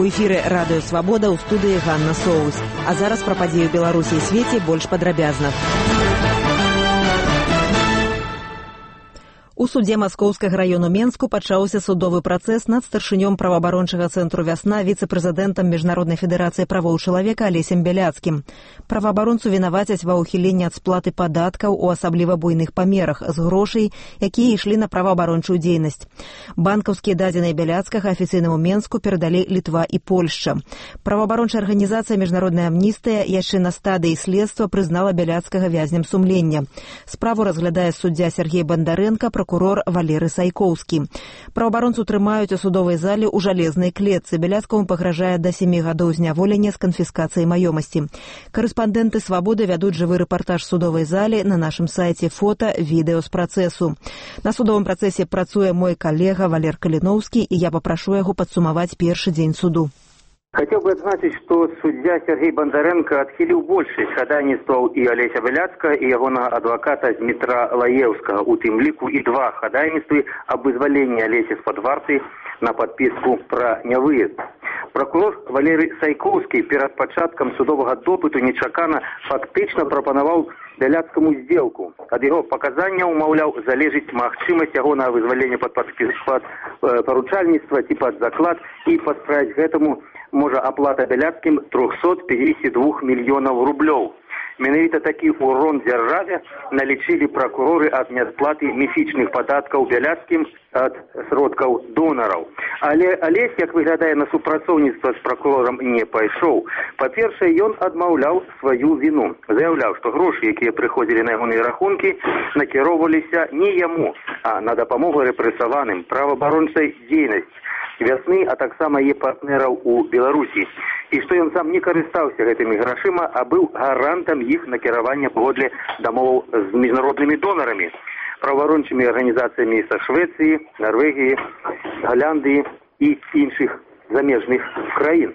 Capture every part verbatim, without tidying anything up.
У эфіры радыё Свабода, ў студыі Ганна Соус. А зараз пра падзеі ў Беларусі і свеце больш падрабязна. У судзе Маскоўскага раёну Менску пачаўся судовы працэс над старшынём праваабарончага цэнтру «Вясна» віцэ-прэзідэнтам Міжнароднай федэрацыі правоў чалавека Алесем Бяляцкім. Праваабаронцу вінавацяць ва ўхіленні ад сплаты падаткаў у асабліва буйных памерах з грошай, якія ішлі на праваабарончую дзейнасць. Банкаўскія дадзеныя Бяляцкага афіцыйнаму Менску перадалі Літва і Польшча. Праваабарончая арганізацыя «Міжнародная амністыя» яшчэ на стадыі следства прызнала Бяляцкага вязнем сумлення. Справу разглядае суддзя Сергей Бандарэнка, прокурор Валерый Сайкоўскі. Праваабаронцу трымаюць у судовай зале ў жалезнай клетцы. Бяляцкаму пагражае да сямі гадоў зняволення з канфіскацыяй маёмасці. Карэспандэнты «Свабоды» вядуць жывы рэпартаж судовай залі на нашым сайце фота, відэо з працэсу. На судовым працэсе працуе мой калега Валер Каліноўскі, і я папрашу яго падсумаваць першы дзень суду. Хотел бы отметить, что судья Сергей Бондаренко отхилил большасць хадайніцтваў і Алеся Бяляцкага і ягонага адваката Дмітра Лаевскага, у тым ліку і два хадайніцтвы аб вызваленні Алесі з-пад варты на подписку про нявыезд. Прокурор Валерый Сайкоўскі перад пачаткам судовага допыту нечакана фактычна прапанаваў Бяляцкаму сделку. Ад яго паказанняў, маўляў, залежыць магчымасць ягонага вызвалення пад пад паручальніцтва ці пад заклад, і паспраяць гэтаму можа аплата Бяляцкім триста пятьдесят два мільёнаў рублёў. Менавіта такі урон дзяржаве налічылі пракуроры ад нязплаты міфічных падаткаў Бяляцкім ад сродкаў донараў. Але Алесь, як выглядае, на супрацоўніцтва з пракурорам не пайшоў. Па-першае, ён адмаўляў сваю віну. Заяўляў, што грошы, якія прыходзілі на ягоныя рахункі, накіроўваліся не яму, а на дапамогу рэпрэсаваным, праваабарончай дзейнасці «Вясны», а таксама яе партнераў у Беларусі. І што ён сам не карыстаўся гэтымі грашыма, а быў гарантам іх накіравання паводле дамоваў з міжнароднымі донарамі, праваабарончымі арганізацыямі са Швецыі, Нарвегіі, Галляндыі і іншых замежных краін.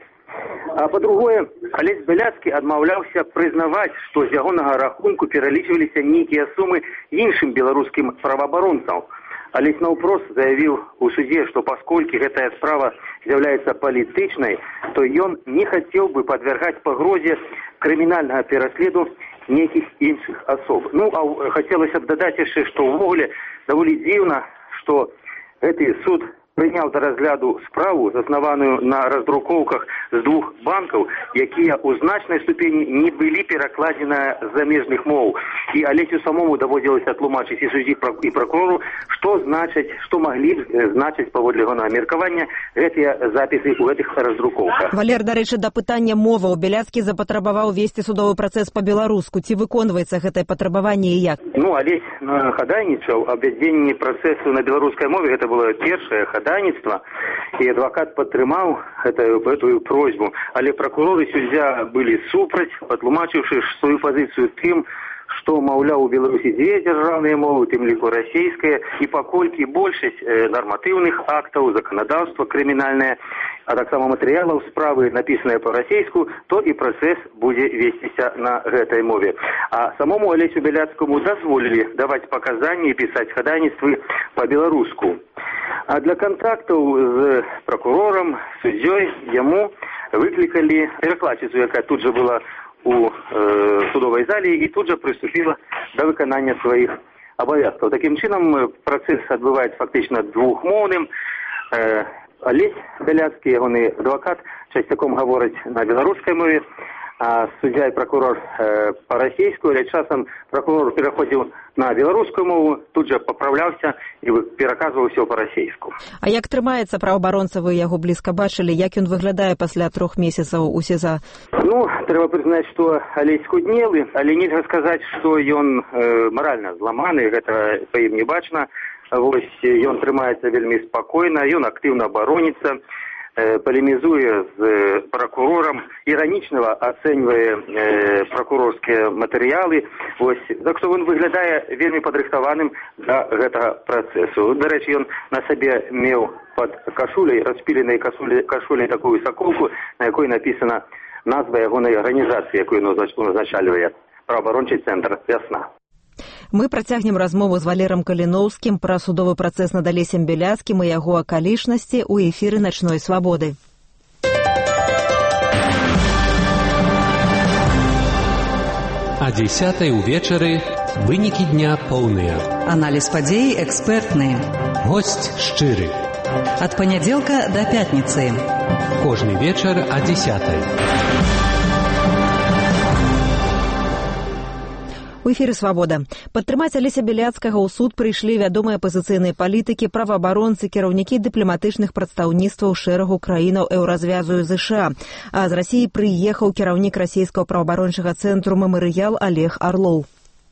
А па-другое, Алесь Бяляцкі адмаўляўся прызнаваць, што з ягонага рахунку пералічваліся нейкія сумы іншым беларускім праваабаронцам. Алесь наўпрост заявіў у судзе, што пасколькі гэтая справа з'яўляецца палітычнай, то ён не хацеў бы падвяргаць пагрозе крымінальнага пераследу нейкіх іншых асоб. Ну, а хацелася б дадаць яшчэ, што ўвогуле даволі дзіўна, што гэты суд прыняў да разгляду справу, заснаваную на раздрукоўках з двух банкаў, якія ў значнай ступені не былі перакладзены з замежных моў. І Алесю самому даводзілася тлумачыць і суддзі і прокурору, што значаць, што маглі значыць паводле ягонага меркавання гэтыя запісы ў гэтых раздрукоўках. Валер, дарэчы, да пытання моваў. Бяляцкі запатрабаваў весці судовы працэс па-беларуску. Ці выконваецца гэтае патрабаванне і як? Ну, Алесь хадайнічаў аб вядзенні працэсу на беларускай мове. Гэта было першае хадайніцтва, і адвакат падтрымаў гэтую, гэтую просьбу. Але прокурор і суддзя былі супраць, патлумачыўшы сваю пазіцыю тым, што, маўляў, у Беларусі дзве дзяржаўныя мовы, тым ліку расейская, і паколькі большасць нарматыўных актаў, заканадаўства крымінальнае, а таксама матэрыялаў справы напісаныя па-расейску, то і працэс будзе весціся на гэтай мове. А самому Алесю Бяляцкаму дазволілі даваць паказанні і пісаць хадайніцтвы па-беларуску. А для контактаў з прокурорам, суддзёй, яму выклікалі перакладчыцу, якая тут жа была у э, судовай зале, і тут жа прыступіла да выканання сваіх абавязкаў. Такім чынам працэс адбываецца фактычна двухмоўным. Э, Алесь Бяляцкі, ягоны адвакат, часцяком гавораць на беларускай мове, а суддзя і прокурор э, па-расейску, але часам прокурор пераходзіў на беларускую мову, тут жа папраўляўся і пераказваў усё па-расейску. А як трымаецца праваабаронца, вы яго блізка бачылі, як ён выглядае пасля трох месяцаў у СІЗА? Ну, трэба прызнаць, што Алесь худнелы, але нельга сказаць, што ён э, маральна зламаны, гэта па ім не бачна. Вось ён трымаецца вельмі спакойна, ён актыўна абароніцца, э, палемізуе з э, прокурорам, іранічна ацэньвае э, прокурорскія матэрыялы. Вось, так што ён выглядае вельмі падрыхтаваным да гэтага працэсу. Дарэчы, ён на сабе меў пад кашуляй, распіленай кашуляй, кашуляй такую саколку, на якой напісана назва ягонай арганізацыі, якую назначальвае праваабарончы цэнтр «Вясна». Мы працягнем размову з Валерам Каліноўскім пра судовы працэс над Алесем Бяляцкім і яго акалічнасці ў эфіры «Начной свабоды». А дзесятай увечары вынікі дня поўныя. Аналіз падзей экспертны. Госць шчыры. Ад панядзелка да пятніцы. Кожны вечар а дзесятай. У эфіры «Свабода». Падтрымаць Алеся Бяляцкага ў суд прыйшлі вядомыя апазіцыйныя палітыкі, праваабаронцы, кіраўнікі дыпламатычных прадстаўніцтваў шэрагу краінаў еўразвязу і ЗША. А з Расіі прыехаў кіраўнік расійскага праваабарончага цэнтру «Мемарыял» Олег Орлов.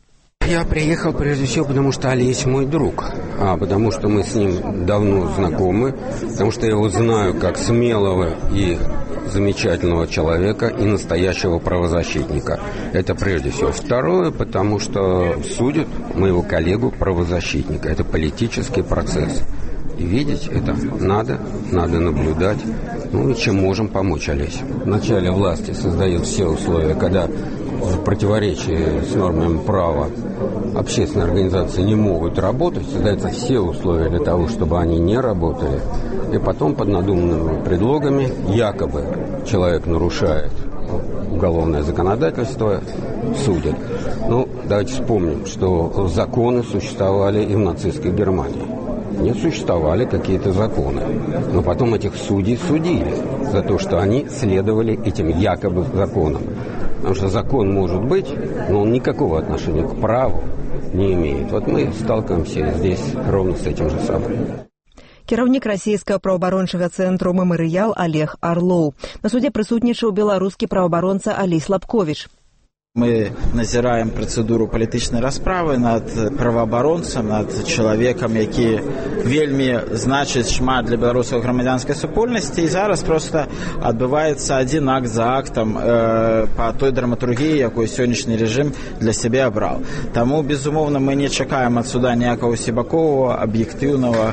Я приехал прежде всего, потому что Олесь мой друг, а потому что мы с ним давно знакомы, потому что я его знаю как смелого и замечательного человека и настоящего правозащитника. Это прежде всего. Второе, потому что судят моего коллегу-правозащитника. Это политический процесс. И видеть это надо, надо наблюдать. Ну и чем можем помочь Олесе. В начале власти создают все условия, когда в противоречии с нормами права общественные организации не могут работать, создаются все условия для того, чтобы они не работали. И потом под надуманными предлогами якобы человек нарушает уголовное законодательство, судят. Ну, давайте вспомним, что законы существовали и в нацистской Германии. Не существовали какие-то законы. Но потом этих судей судили за то, что они следовали этим якобы законам. Потому что закон может быть, но он никакого отношения к праву не имеет. Вот мы сталкиваемся здесь ровно с этим же самым. Кіраўнік расійскага праваабарончага цэнтру «Мемарыял» Олег Орлов. На суде прысутнічаў беларускі праваабаронца Алесь Лапковіч. Мы назираем процедуру палітычнай расправы над праваабаронцам, над чалавекам, які вельмі значыць шмат для беларускай грамадзянскай супольнасці. І зараз проста адбываецца адзін акт за актам э, па той драматургіі, якую сённяшні рэжым для сябе абраў. Таму, безумоўна, мы не чакаем ад суда ніякага усебаковага, аб'ектыўнага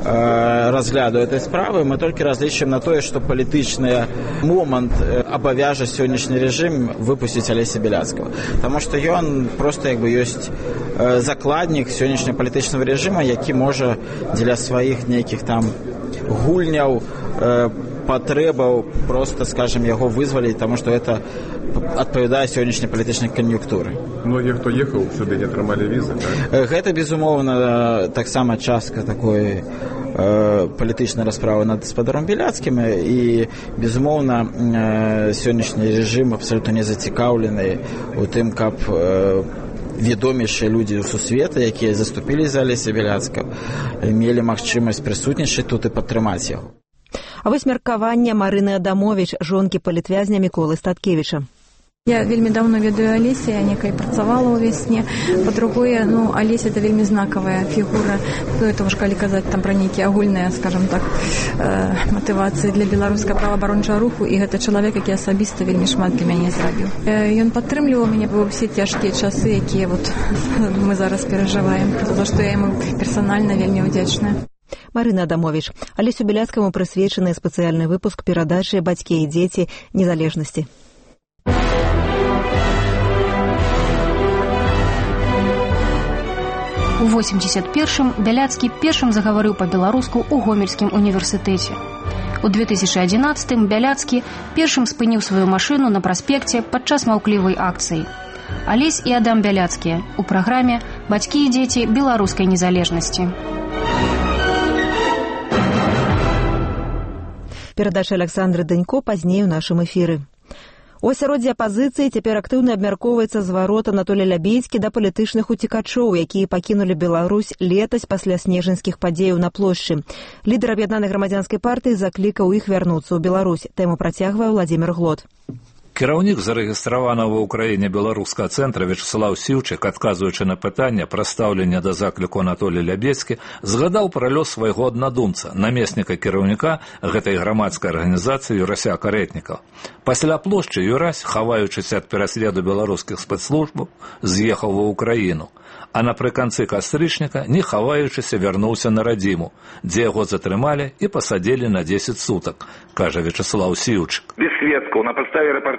э, разгляду этой справы. Мы толькі разлічым на тое, што палітычны момант э, абавяжа сённяшні рэжым выпусціць Алеся Бяляцкага. Потому что ён просто як бы ёсць э, закладнік сённяшняга палітычнага рэжыма, які можа дзеля сваіх нейкіх там гульняў, э, патрэбаў просто, скажем, яго вызваліць, потому что это адпавядае сённяшняй палітычнай кан'юнктуры. Многія, хто ехаў сюды, не атрымалі візы, так? Гэта, безумоўна, таксама частка такой э, палітычнай расправы над гаспадаром Бяляцкім, і, безумоўна, э, сённяшні рэжым абсалютна не зацікаўлены у тым, каб э, вядомейшыя людзі сусвета, якія заступілі за Алеся Бяляцкага, мелі магчымасць прысутнічаць тут і падтрымаць яго. А вось меркаванне Марыны Адамовіч, жонкі палітвязня Міколы Статкевіча. Я вельмі давно ведаю Алеся, я некай працавала ў вясне. Па-другое, ну, Алесь — это вельмі знакавая фігура. Ну, это ўжо калі казаць там пра нейкія агульныя, скажем так, э, матывацыі для беларускага праваабарончага руху, і гэта чалавек, які асабіста вельмі шмат для мяне зрабіў. Э, ён падтрымліваў мяне ва ўсе цяжкія часы, якія вот мы зараз перажываем, за што я яму персанальна вельмі удзячная. Марына Адамовіч. Алесю Бяляцкаму прысвечаны спецыяльны выпуск перадачы «Бацькі і дзеці незалежнасці». У восемьдесят першым Бяляцкі першым загаварыў па-беларуску ў Гомельскім універсітэце. У две тысячи одиннадцатым Бяляцкі першым спыніў сваю машыну на праспекце падчас маўклівай акцыі. Алесь і Адам Бяляцкія у праграме «Бацькі і дзеці беларускай незалежнасці». Перадача Александры Дэнько пазней у нашым эфіры. У асяроддзі апазіцыі цяпер актыўна абмяркоўваецца зварот Анатолія Лябейскі да палітычных уцекачоў, якія пакінулі Беларусь летась пасля снежаньскіх падзеяў на плошчы. Лідар аб'яднанай грамадзянскай партыі заклікаў іх вярнуцца ў Беларусь. Тэму працягвае Владзімір Глот. Кіраўнік зарэгістраванага ў краіне беларускага цэнтра Вячеслав Сіўчык, адказваючы на пытанне пра стаўленне да закліку Анатолія Лябейскі, згадаў пра лёс свайго аднадумца, намесніка кіраўніка гэтай грамадскай арганізацыі Юрася Карэтніка. Пасля плошчы Юрась, хаваючыся ад пераследу беларускіх спецслужбаў, з'ехаў ва ўкраіну. А напрыканцы кастрычніка, не хаваючыся, вярнуўся на радзіму, дзе яго затрымалі і пасадзілі на дзесяць сутак, кажа Вячеслав Сіўчык. Без сведкаў, на падставе рэпартажа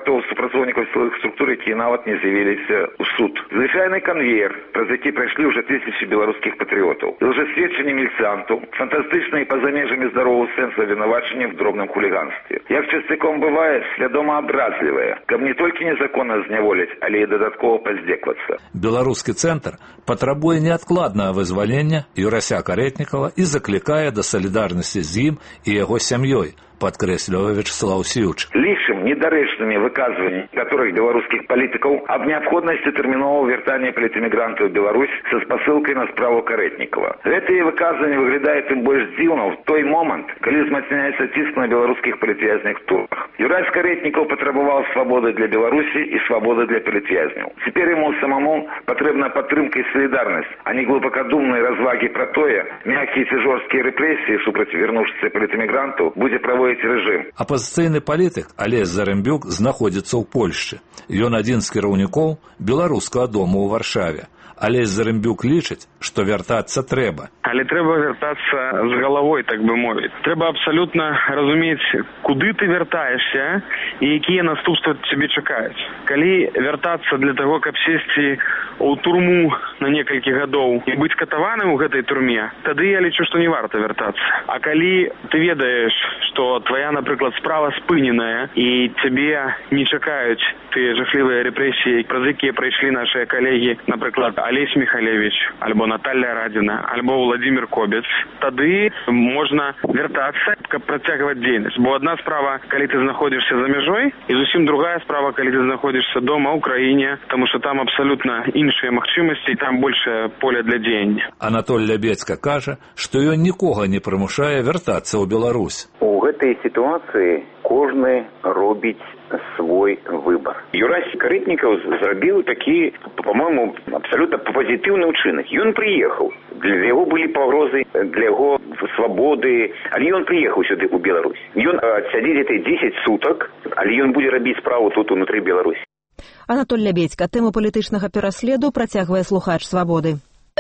дзесяткаў супрацоўнікаў сілавых структур, якія нават не з'явіліся ў суд. Звычайны канвеер, праз які прайшлі ўжо тысячы беларускіх патрыётаў. І ўжо сведчанне міліцыянтаў, фантастычнае па-за межамі здаровага сэнсу абвінавачанне в дробным хуліганстве. Як частыком бывае, свядома абразлівае, каб не толькі незаконна зняволіць, але і дадаткова паздзеквацца. Беларускі цэнтр патрабуе неадкладнага вызвалення Юрася Карэтнікава і заклікае да салідарнасці з ім і яго сям'ёй, падкрэслівае Вячеслав Сіўч. Лічым недарэчнымі выказванні некаторых беларускіх палітыкаў аб неабходнасці тэрміновага вяртання палітэмігрантаў у Беларусь са спасылкай на справу Карэтнікава. Гэтыя выказванні выглядаюць тым больш дзіўна ў той момант, калі змацняецца ціск на беларускіх палітвязняў турах. Юрась Карэтнікаў патрабаваў свабоды для Беларусі і свабоды для палітвязняў. Цяпер яму самому патрэбна падтрымка і салідарнасць, а не глыбакадумныя развагі пра тое, мяккія ці жорсткія рэпрэсіі супраць вярнуўшыся палітэмігрантаў будзе праводзіць режим. Апазіцыйны палітык Алесь Зарэмбюк знаходзіцца ў Польшчы. Ён адзін з кіраўнікоў беларускага дому ў Варшаве. Алесь Зарэмбюк лічыць, што вяртацца трэба. Але трэба вяртацца з галавой, так бы мовіць. Трэба абсалютна разумець, куды ты вяртаешся і якія наступствы цябе чакаюць. Калі вяртацца для таго, каб сесці ў турму на некалькі гадоў і быць катаваным у гэтай турме, тады я лічу, што не варта вяртацца. А калі ты ведаеш, што твая, напрыклад, справа спыненая і цябе не чакаюць тыя жахлівыя рэпрэсіі, праз якія прайшлі нашыя калегі, напрыклад, Алесь Михалевич, альбо Наталья Радина, альбо Владимир Кобец, тады можна вяртацца, каб працягваць дзейнасць. Бо адна справа, калі ты знаходзішся за мяжой, і зусім другая справа, калі ты знаходзішся дома ў краіне, таму што там абсалютна іншыя магчымасці і там большае поле для дзеяння. Анатоль Лябецька кажа, што ён нікога не прымушае вяртацца ў Беларусь. У гэтай сітуацыі кожны робіць свой выбор. Юрась Карэтнікаў зрабіў такі, по-моему, абсолютно пазітыўны ўчынак. Ён прыехаў. Для яго былі пагрозы, для яго свабоды, але ён прыехаў сюды ў Беларусь. Ён адсядзіць эти дзесяць сутак, але ён будзе рабіць справу тут унутры Беларусі. Анатоль Лябецька, тэму палітычнага пераследу працягвае слухач «Свабоды».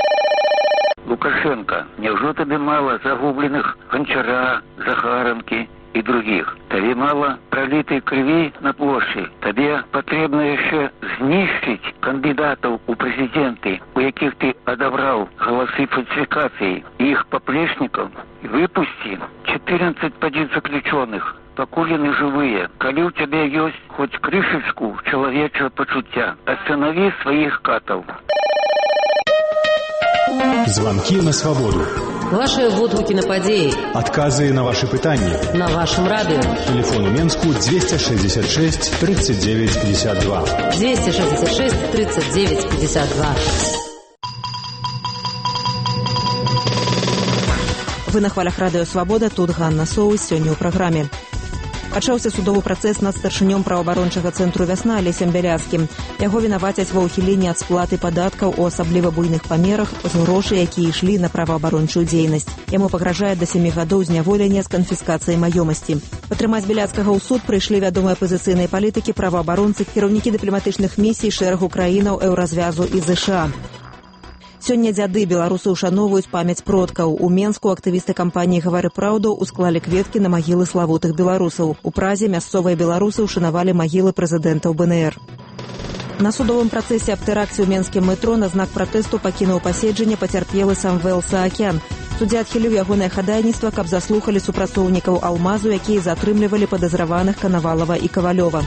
Лукашенко, няўжо табе мала загубленых Гончара, Захаранкі и других? Тебе мало пролитой крови на площади. Тебе потребно еще знищить кандидатов у президенты, у яких ты одобрал голосы фальсификации, и их поплечников. Выпусти четырнадцать политзаключенных, покуль они живые. Коли у тебя есть хоть крышечку человечего почуття, останови своих катов. Звонки на свободу. Ваши водгуки на падеи. Отказы на ваши пытания. На вашем радио. Телефон у Менску двести шестьдесят шесть тридцать девять пятьдесят два. двести шестьдесят шесть тридцать девять пятьдесят два. Вы на хвалях радыё «Свабода», тут Ганна Соус, сёння ў праграме. Пачаўся судовы працэс над старшынём праваабарончага цэнтру «Вясна» Алесем Бяляцкім. Яго вінавацяць ва ўхіленні ад сплаты падаткаў у асабліва буйных памерах з грошай, якія ішлі на праваабарончую дзейнасць. Яму пагражае да сямі гадоў зняволення з канфіскацыяй маёмасці. Падтрымаць Бяляцкага ў суд прыйшлі вядомыя апазіцыйныя палітыкі, праваабаронцы, кіраўнікі дыпламатычных місій шэрагу краінаў Еўразвязу і ЗША. Сёння дзяды беларусы ушановваюць памяць продкаў. У Менску актывісты кампаніі «Гавары праўду» усклалі кветкі на магілы славутых беларусаў. У Празе мясцовыя беларусы ушанавалі магілы прэзідэнтаў БНР. На судовым працэсе аб тэракце ў менскім метро на знак пратэсту пакінуў паседжанне пацярпелы Самвел Саакян. Суддзя адхіліў ягонае хадайніцтва, каб заслухалі супрацоўнікаў «Алмазу», якія затрымлівалі падазраваных Канавалава і Кавалёва.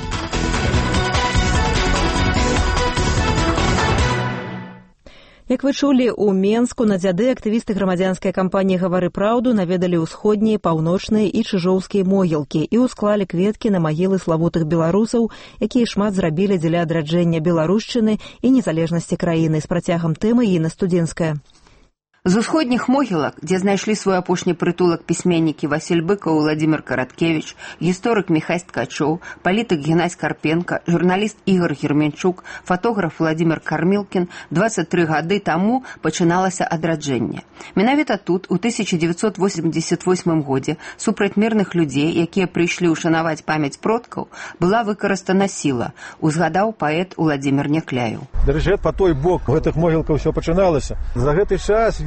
Як вы чулі, у Менску на дзяды актывісты грамадзянскай кампаніі «Гавары праўду» наведалі ўсходнія, паўночныя і чыжоўскія могілкі і ўсклалі кветкі на магілы славутых беларусаў, якія шмат зрабілі дзеля адраджэння беларушчыны і незалежнасці краіны. З працягам тэмы Інна Студзенская. З усходніх могілак, дзе знайшлі свой апошні прытулак пісьменнікі Васіль Быкаў і Владзімір Караткевіч, гісторык Міхась Ткачоў, палітык Геннадзь Карпенка, журналіст Ігор Герменчук, фотограф Владзімір Кармілкін, дваццаць тры гады таму пачыналася адраджэнне. Менавіта тут, у тысяча дзевяцьсот восемьдесят восьмым годзе, супраць мірных людзей, якія прыйшлі ўшанаваць памяць продкаў, была выкарыстана сіла, узгадаў паэт Уладзімір Някляеў. Дарэчы, па той бок гэтых могілкаў ўсё пачыналася. За гэты час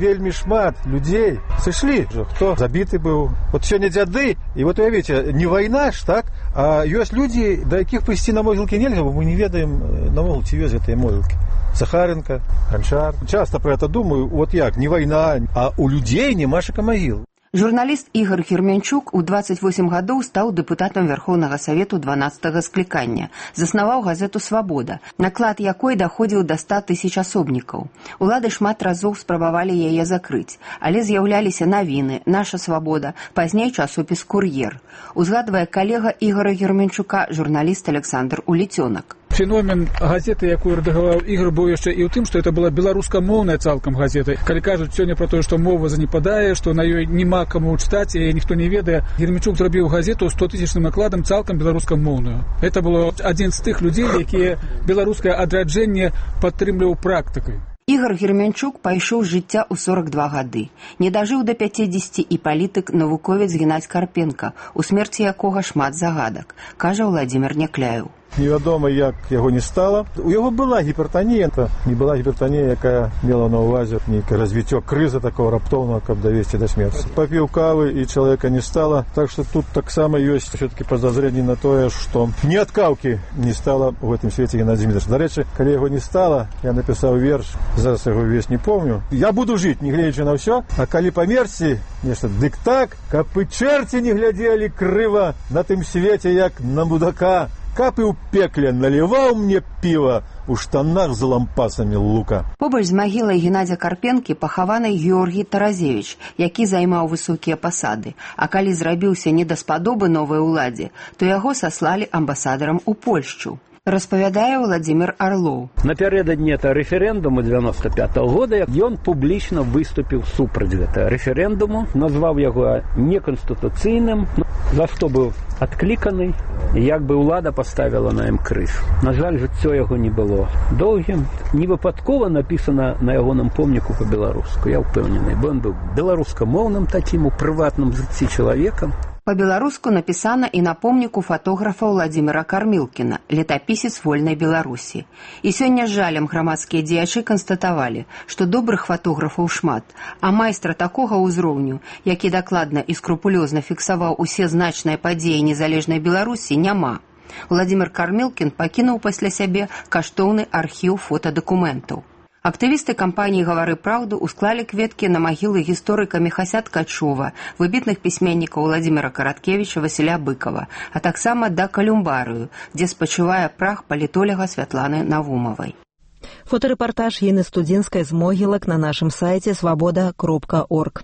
вельмі шмат людзей сышлі, хто забіты быў. Вот сёння дзяды, і вот уявіце, не вайна ж, так? А ёсць людзі, да якіх прыйсці на могілкі нельга, бо мы не ведаем навогул, ці ёсць гэтыя могілкі. Захаренко, Гончар. Часто про это думаю, вот як, не вайна, а у людзей немашака магіл. Журналіст Ігор Герменчук у двадцать восемь гадоў стаў дэпутатам Верхоўнага Савету дванаццатага склікання. Заснаваў газету «Свабода», наклад якой даходзіў да ста тысяч асобнікаў. Улады шмат разоў спрабавалі яе закрыць, але з'яўляліся навіны, «Наша свабода», пазней часопіс «Кур'ер». Узгадвае калега Ігора Герменчука, журналіст Александр Уліцёнак. Феномен газеты, якую рэдагаваў Ігор, быў яшчэ і ў тым, што это была беларускамоўная цалкам газета. Калі кажуць сёння пра тое, што мова занепадае, што на ёй няма каму чытаць, яе ніхто не ведае, Герменчук зрабіў газету стотысячным накладам цалкам беларускамоўную. Это было адзін з тых людзей, якія беларускае адраджэнне падтрымліваў практыкай. Ігор Герменчук пайшоў з жыцця ў сорок два гады. Не дажыў да пяцідзесяці і палітык, навуковец Геннадзь Карпенка, у смерці якога шмат загадак, кажа Владзімір Някляеў. Невядома, як яго не стала. У яго была гіпертанія, это не была гіпертанія, якая мела на ўвазе нейкае развіццё крыза такого раптоўнага, каб давесці да смерці. Папіў кавы і чалавека не стала, так што тут таксама ёсць все-таки подозрение на тое, што ні ад каўкі не стала ў гэтым свеце Геннадзь Дзмітрович. Дарэчы, калі яго не стала, я напісаў верш, зараз яго ўвесь не помню. Я буду жыць, не гледзячы на ўсё, а калі памерці, нешта дык так, каб і чэрці не глядзелі крыва на тым свеце, як на мудака. Каб і ў пекле наліваў мне піва у штанах з лампасамі лука. Побач з магілай Геннадзя Карпенкі пахаваны Георгій Таразевіч, які займаў высокія пасады. А калі зрабіўся недаспадобы новай уладзе, то яго саслалі амбасадарам у Польшчу. Распавядае Владзімір Арлоў. Напярэдадні это рэферэндуму девяносто пятого года ён публічна выступіў супраць гэтага рэферэндуму, назваў яго неканстытуцыйным, за што быў адкліканы, як бы ўлада паставіла на ім крыж. На жаль, жыццё яго не было доўгім. Невыпадкова напісана на ягоным помніку па-беларуску, я ўпэўнены, бо ён быў беларускамоўным такім у прыватным жыцці чалавекам. Па-беларуску напісана і на помніку фатографа Владзіміра Кармілкіна, летапісец вольнай Беларусі. І сёння з жалем грамадскія дзеячы канстатавалі, што добрых фатографаў шмат, а майстра такога ўзроўню, які дакладна і скрупулёзна фіксаваў усе значныя падзеі незалежнай Беларусі, няма. Владзімір Кармілкін пакінуў пасля сябе каштоўны архіў фотадакументаў. Актывісты кампаніі «Гавары праўду» усклалі кветкі на магілы гісторыка Міхася Ткачова, выбітных пісьменнікаў Владзіміра Караткевіча, Васіля Быкава, а таксама да калюмбарыю, дзе спачывае прах палітоляга Святланы Навумавай. Фотарэпартаж Інны Студзінскай з могілак на нашым сайце свабода кропка орг.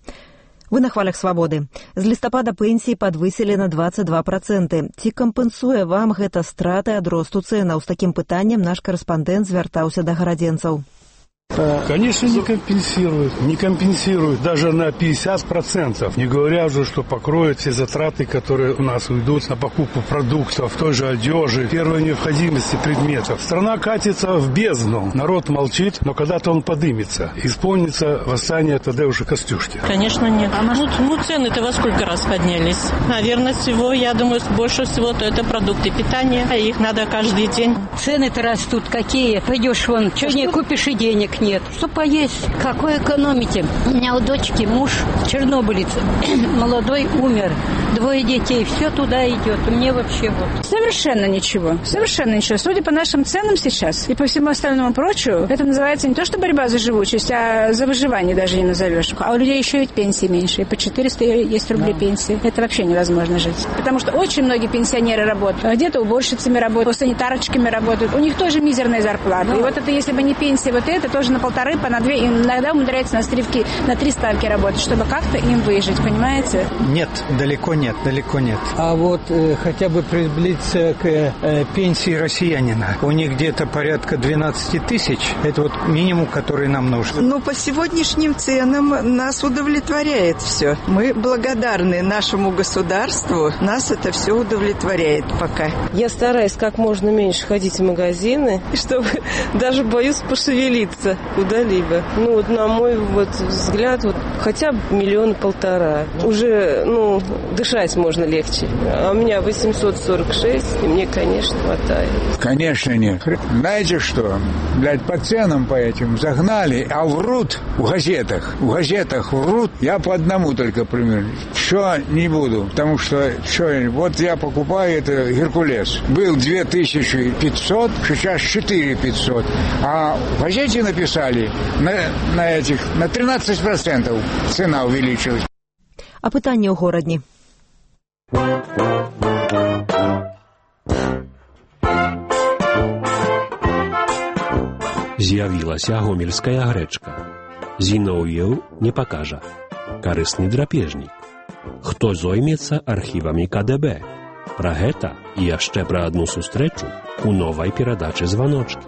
Вы на хвалях свабоды. З лістапада пенсіі падвысілі на двадцать два проценты. Ці кампенсуе вам гэта страты ад росту цэнаў? З такім пытаннем наш карэспандэнт звяртаўся да гарадзенцаў. Конечно, не компенсируют. Не компенсируют даже на пятьдесят процентов. Не говоря уже, что покроют все затраты, которые у нас уйдут на покупку продуктов, той же одежи, первой необходимости предметов. Страна катится в бездну. Народ молчит, но когда-то он подымется. Исполнится восстание Тадеуша Костюшки. Конечно, нет. А ну, ну цены-то во сколько раз поднялись? Наверное, всего, я думаю, больше всего, то это продукты питания. А их надо каждый день. Цены-то растут какие. Пойдешь вон, что не купишь и денег нет. Что поесть? Какой экономите? У меня у дочки муж чернобылец. Молодой умер. Двое детей. Все туда идет. Мне вообще вот. Совершенно ничего. Совершенно ничего. Судя по нашим ценам сейчас и по всему остальному прочему, это называется не то, что борьба за живучесть, а за выживание даже не назовешь. А у людей еще ведь пенсии меньше. И по четыреста есть рублей да. Пенсии. Это вообще невозможно жить. Потому что очень многие пенсионеры работают. Где-то уборщицами работают, санитарочками работают. У них тоже мизерная зарплата. Да. И вот это, если бы не пенсия, вот это тоже на полторы, по на две, иногда умудряются на стрелки, на три ставки работать, чтобы как-то им выжить, понимаете? Нет, далеко нет, далеко нет. А вот э, хотя бы приблизиться к э, пенсии россиянина. У них где-то порядка двенадцать тысяч. Это вот минимум, который нам нужен. Ну, по сегодняшним ценам нас удовлетворяет все. Мы благодарны нашему государству. Нас это все удовлетворяет пока. Я стараюсь как можно меньше ходить в магазины, чтобы даже боюсь пошевелиться. куда-либо. Ну, вот на мой вот взгляд, вот хотя бы миллион полтора. Уже, ну, дышать можно легче. А у меня восемьсот сорок шесть, и мне, конечно, хватает. Конечно, нет. Знаете что? Блядь, по ценам по этим загнали, а врут в газетах. В газетах врут. Я по одному только примерно. Что не буду, потому что, что, вот я покупаю это Геркулес. Был две тысячи пятьсот, сейчас четыре тысячи пятьсот. А в газете написали на, на этих, на тринадцать процентов цена увеличилась. А пытанне ў горадні. З'явілася гомельская грэчка. Зіноўеў не пакажа. Карысны драпежнік. Хто зоймецца архівамі ка дэ бэ? Пра гэта і яшчэ пра адну сустрэчу у новай перадачы «Званочкі».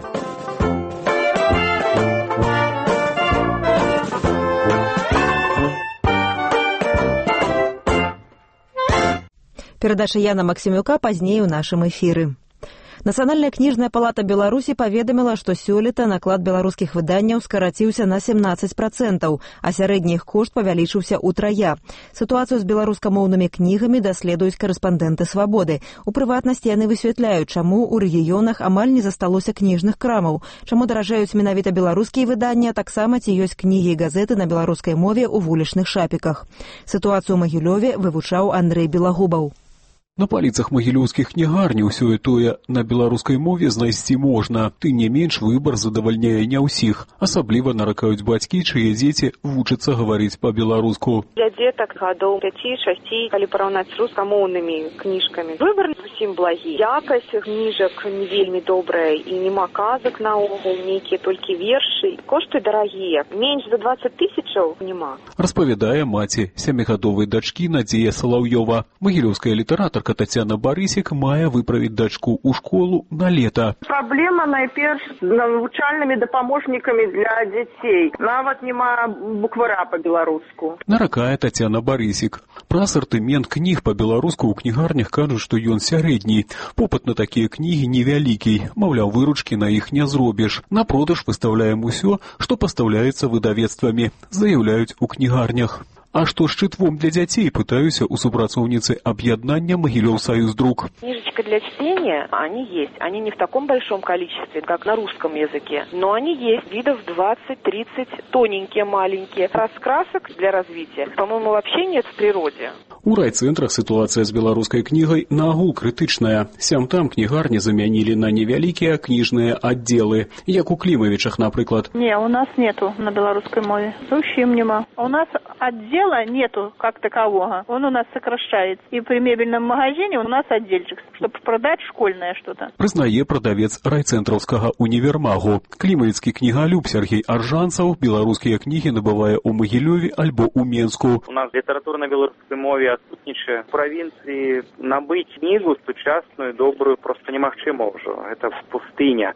Перадача Яна Максімюка пазней у нашым эфіры. Нацыянальная кніжная палата Беларусі паведаміла, што сёлета наклад беларускіх выданняў скараціўся на семнадцаць процентаў, а сярэдні іх кошт павялічыўся ўтрая. Сітуацыю з беларускамоўнымі кнігамі даследуюць карэспандэнты «Свабоды». У прыватнасці яны высвятляюць, чаму ў рэгіёнах амаль не засталося кніжных крамаў, чаму даражаюць менавіта беларускія выданні, а таксама ці ёсць кнігі і газеты на беларускай мове ў вулічных шапіках. Сітуацыю ў Магілёве вывучаў Андрэй Белагубаў. На паліцах магілёўскіх кнігарні ўсё і тое на беларускай мове знайсці можна. Тым не менш, выбар задавальняе не ўсіх. Асабліва наракаюць бацькі, чые дзеці вучацца гаварыць па-беларуску. Для дзетак гадоў пяці-шасці, калі параўнаць з рускамоўнымі кніжкамі, выбар зусім благі. Якасць кніжак не вельмі добрая і нема казак наогул, нейкія толькі вершы. Кошты дарагія. Менш за дваццаць тысячаў нема. Распавядае маці сямігадовай дачкі Надзея Салаўёва. Магілёўская літаратарка Тацяна Барысік мае выправіць дачку ў школу на лета. Праблема найперш з навучальнымі дапаможнікамі для дзяцей. Нават няма буквара па-беларуску. Наракае Тацяна Барысік. Пра асартымент кніг па-беларуску ў кнігарнях кажуць, што ён сярэдні. Попыт на такія кнігі невялікі. Маўляў, выручкі на іх не зробіш. На продаж выстаўляем усё, што пастаўляецца выдавецтвамі, заяўляюць у кнігарнях. А что с чытвом для детей, пытаюсь у супрацоўніцы объединения Могилев-Союз-Друг. Книжечка для чтения, они есть. Они не в таком большом количестве, как на русском языке, но они есть. Видов двадцать-тридцать, тоненькие, маленькие. Раскрасок для развития, по-моему, вообще нет в природе. У райцэнтрах ситуация с беларускай книгой наогул крытычная. Сям-там кнігарні заменили на невялікія книжные отделы, як у Климовичах, например. Не, у нас нету на белорусской мове. Зовсім нема. У нас отдела нету как такового. Он у нас сокращается. И при мебельном магазине у нас отдельчик, чтобы продать школьное что-то. Признае продавец райцэнтраўскага універмагу. Клімавіцкі кнігалюб Сергей Аржанцаў беларускія кнігі набывае ў Магілёве альбо ў Менску. У нас літаратура на беларускай мове адсутнічае. В правінцыі набыць кнігу сучасную, добрую просто немагчыма ўжо. Это пустыня.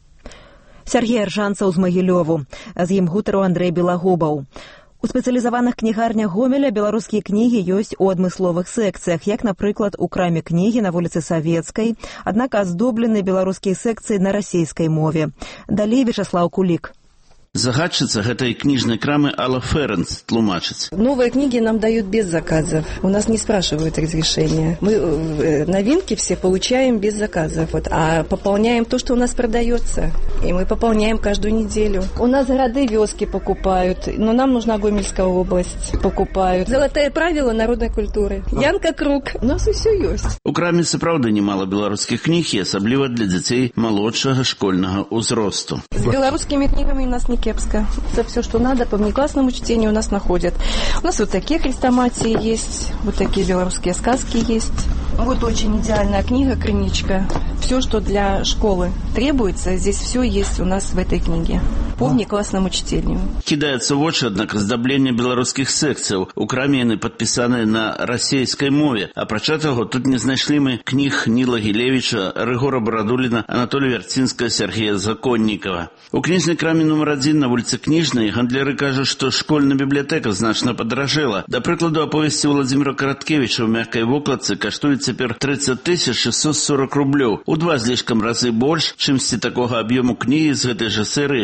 Сергей Аржанцаў з Магілёву. З ім гутарыў Андрэй Белагубаў. У спецыялізаваных кнігарнях Гомеля беларускія кнігі ёсць у адмысловых секцыях, як, напрыклад, у краме кнігі на вуліцы Савецкай, аднак аздоблены беларускія секцыі на расейскай мове. Далей Вячаслаў Кулік. Загадчица этой книжной крамы Алла Ференс тлумачит. Новые книги нам дают без заказов. У нас не спрашивают разрешения. Мы э, новинки все получаем без заказов. Вот, а пополняем то, что у нас продается. И мы пополняем каждую неделю. У нас города, вёски покупают. Но нам нужна Гомельская область. Покупают. Золотое правило народной культуры. Янка Круг. У нас и все есть. У краме сапраўды немало белорусских книг, и особливо для детей молодшего школьного узросту. С белорусскими книгами у нас не кепско. Это все, что надо, по внеклассному чтению у нас находят. У нас вот такие хрестоматии есть, вот такие белорусские сказки есть. Вот очень идеальная книга «Крыничка». Все, что для школы требуется, здесь все есть у нас в этой книге. По внеклассному чтению. Кидается в очи, однако, раздобление белорусских секций. У краме яны подписаны на российской мове. А проча того, тут не знайшли мы книг Нила Гилевича, Рыгора Бородулина, Анатолия Вертинского, Сергея Законникова. У книжной краме номер один на улице Книжной гандляры кажут, что школьная библиотека значно подорожала. До прикладу, оповести Владимира Короткевича в мягкой вокладце коштует теперь тридцать тысяч шестьсот сорок рублей. У два слишком разы больше, чем с такого объема книги из этой же серии у минулого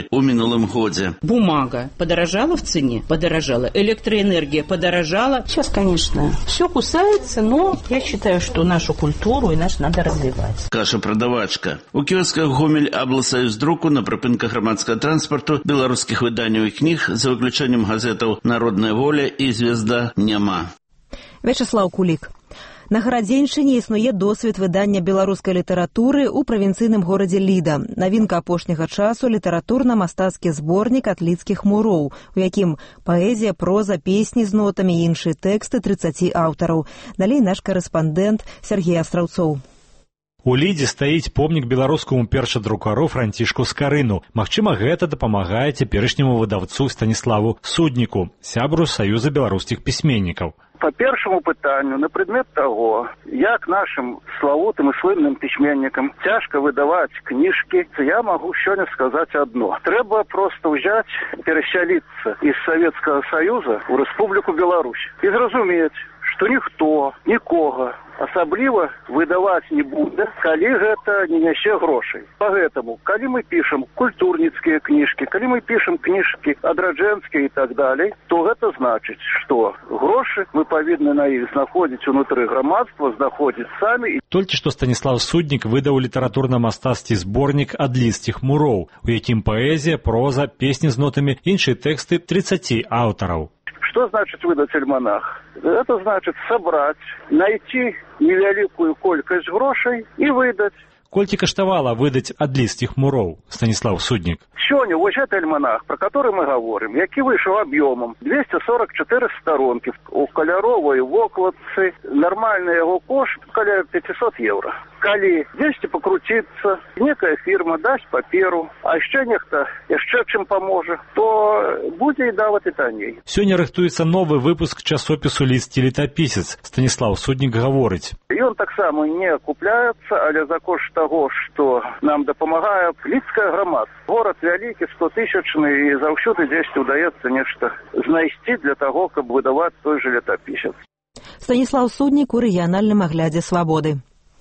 мінулым годзе. Бумага подорожала в цене, подорожала. Электроэнергия подорожала. Сейчас, конечно, все кусается, но я считаю, что нашу культуру и наш надо развивать. Каша продавачка. У кіосках Гомель Аблсаюз друку на прыпынках грамадскага транспарту беларускіх выданняў і кніг за выключэннем газетаў «Народная воля» і «Звезда» няма. Вячеслав Кулик. На Гарадзеншчыне існуе досвед выдання беларускай літаратуры ў правінцыйным горадзе Ліда. Навінка апошняга часу літаратурна-мастацкі зборнік атліцкіх муроў, у якім паэзія, проза, песні з нотамі і іншыя тэксты трыццаці аўтараў. Далей наш карэспандэнт Сергей Астраўцоў. У Лідзе стаіць помнік беларускаму першадрукару Францішку Скарыну. Магчыма, гэта дапамагае цяперашняму выдаўцу Станіславу Судніку, сябру Саюза беларускіх пісьменнікаў. По першому пытанню на предмет того, як нашим славутым и слынным письменникам тяжко выдавать книжки, я могу сегодня сказать одно. Треба просто взять, переселиться из Советского Союза в Республику Беларусь и зразумець, что ніхто, нікога асабліва выдаваць не будзе, калі гэта не нясе грошай. Поэтому, калі мы пишем культурніцкія кніжкі, калі мы пишем кніжкі адраджэнскія и так далее, то гэта значыць, что грошы мы павінны на іх знаходзіць унутры грамадства, знаходзіць самі. Толькі што Станіслав Суднік выдаў літаратурна-мастацкі зборнік адліцкіх муроў, у якім паэзія, проза, песні з нотамі, іншыя тэксты трыццаці аўтараў. Что значит выдать альманах? Это значит собрать, найти невеликую колькость грошей и выдать. Колькі каштавала выдаць адліцкіх муроў, Станіслав Суднік? Сёння вось гэты альманах, про который мы говорим, які выйшаў аб'ёмам двести сорок четыре сторонки, у каляровой вокладцы, нормальный его кошт каля пятьсот евро. Калі дзесьці покрутиться, некая фирма дасть паперу, а яшчэ нехта яшчэ чым поможет, то будзе і даваць і танней. Сёння рыхтуецца новы выпуск часопісу «Ліст і летапісец», Станіслав Суднік гаворыць. Ён таксама не купляецца, але за кошт того, что нам дапамагае лідская грамадства. Город вялікі, стотысячны, і заўсёды дзесьці удаецца нешта знайсці для того, каб выдаваць той же летапісец. Станіслав Суднік у рэгіянальным аглядзе «Свабоды».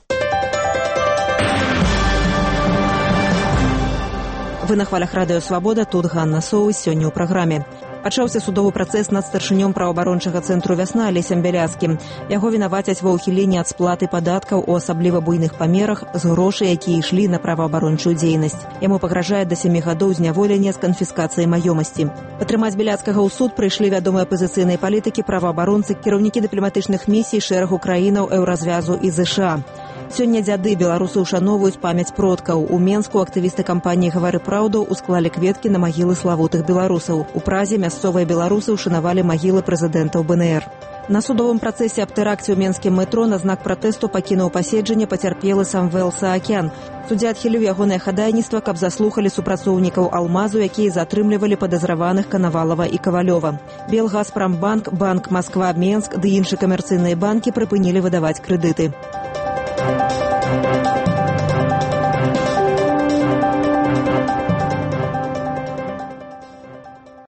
Вы на хвалях радыё «Свабода», тут Ганна Соус, сёння ў праграме. Пачаўся судовы працэс над старшынём праваабарончага цэнтру «Вясна» Алесем Бяляцкім. Яго вінавацяць ва ўхіленні ад сплаты падаткаў у асабліва буйных памерах з грошай, якія ішлі на праваабарончую дзейнасць. Яму пагражае да сямі гадоў зняволення з канфіскацыяй маёмасці. Падтрымаць Бяляцкага ў суд прыйшлі вядомыя апазіцыйныя палітыкі, праваабаронцы, кіраўнікі дыпламатычных місій шэрагу краінаў Еўразвязу і ЗША. Сёння дзяды беларусы ушановваюць памяць продкаў. У Менску актывісты кампаніі «Гавары праўду» усклалі кветкі на магілы славутых беларусаў. У Празе мясцовыя беларусы ушанавалі магілы прэзідэнтаў БНР. На судовым працэсе аб тэракце ў менскім метро на знак пратэсту пакінуў паседжанне пацярпелы Самвел Саакян. Суддзя адхіліў ягонае хадайніцтва, каб заслухалі супрацоўнікаў «Алмазу», якія затрымлівалі падазраваных Канавалава і Кавалёва. Белгазпромбанк, Банк Москва, Менск ды іншыя камерцыйныя банкі прыпынілі выдаваць крэдыты. Thank you.